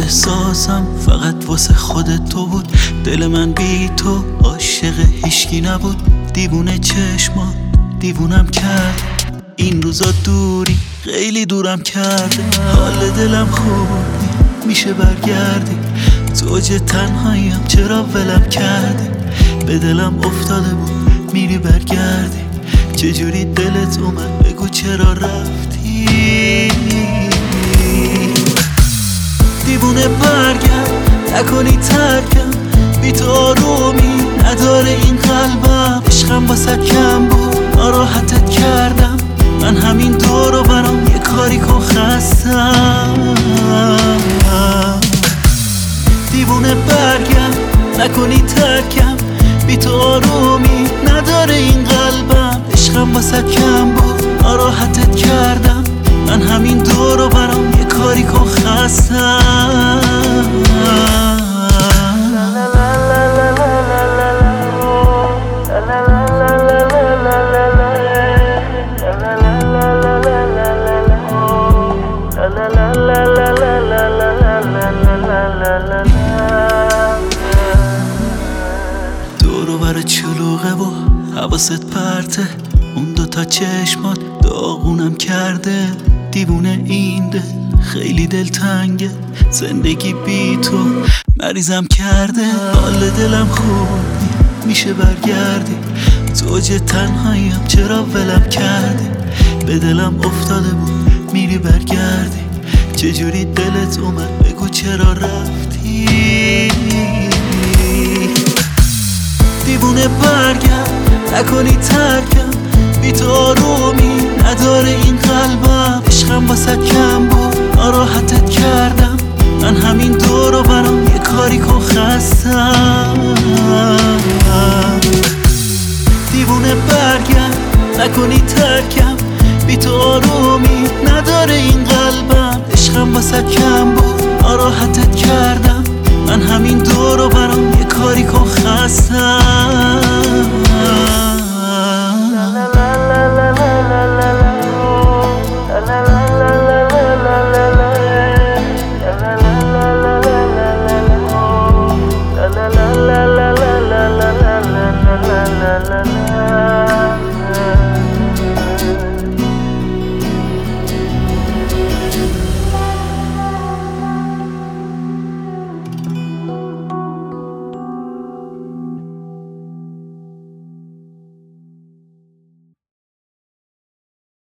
احساسم فقط واسه خودت تو بود. دل من بی تو عاشق هیچکی نبود. دیوونه چشمات دیوونم کرد، این روزا دوری خیلی دورم کرده. حال دلم خوب میشه برگردی، زوج تنهاییم چرا ولم کردی. به دلم افتاده بود میری برگردی، چجوری دلت اومد بگو چرا رفتی. دیوونه برگرد نکنی ترکم، بی تو آرومی نداره این قلبم. عشقم واسه کم بود ناراحتت کردم، من همین دور و برام یه کاری کن خستم. دیوونه برگرد نکنی ترکم، بی تو آرومی نداره این قلبم. عشقم واسه کم بود ناراحتت کردم، من همین دور و برام یه کاری کن خستم. دورو بر چلوغه و حواست پرته، اون دوتا چشمات داغونم کرده. دیوونه این دل خیلی دلتنگه، زندگی بی تو مریضم کرده. حال دلم خوب میشه برگردی، زوج تنهاییم چرا ولم کردی. به دلم افتاده بود میری برگردی، چجوری دلت اومد بگو چرا رفتی. دیوونه برگرد نکنی ترکم، بی تو آرومی نداره این قلبم. عشقم واسه کم بود ناراحتت کردم، من همین دور و برام یه کاری کن خستم. دیوونه برگرد نکنی ترکم، بی تو آرومی نداره این قلبم. عشقم واسه کم بود ناراحتت کردم، من همین دور و برام یه کاری کن خستم.